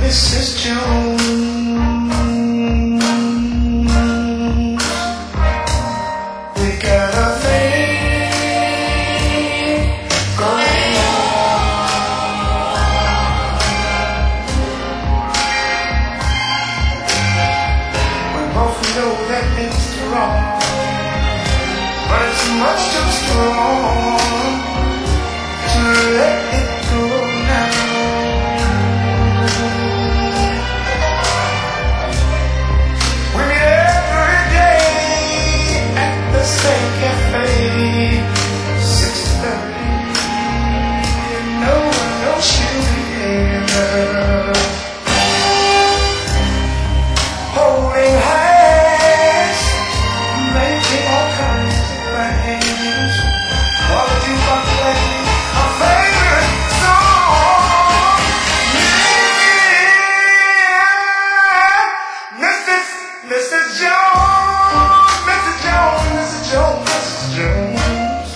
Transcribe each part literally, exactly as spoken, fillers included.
Missus Jones. We got a thing going on. We both know that it's wrong, but it's much too strong to let it go now. We meet every day at the same cafe, six thirty. No one knows she'll be there, holding hands, making all kinds of plans. While the jukebox plays our favorite song, yeah. Missus Missus Jones, Missus Jones, Missus Jones, Missus Jones.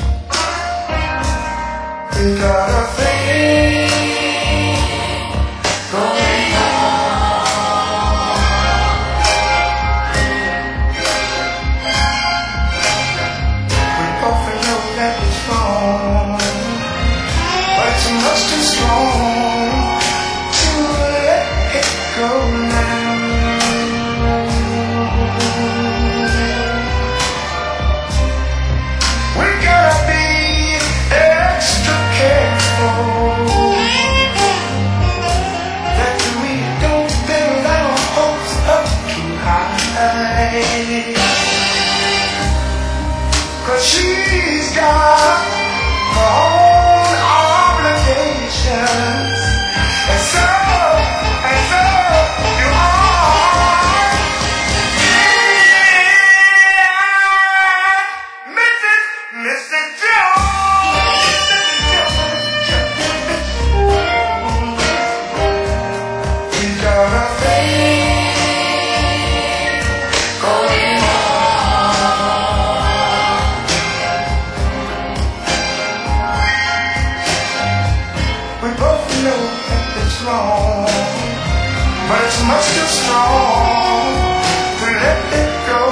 We got a thing going on. We both know that it's wrong, but it's much too strong to let it go now. We gotta be extra careful that we don't build our hopes up too high, 'cause she's got her own obligations, and so, and so do I. Yeah, Missus Missus Jones, Missus Jones. We got a thing going on. We both know that it's wrong, but it's much too strong to let it go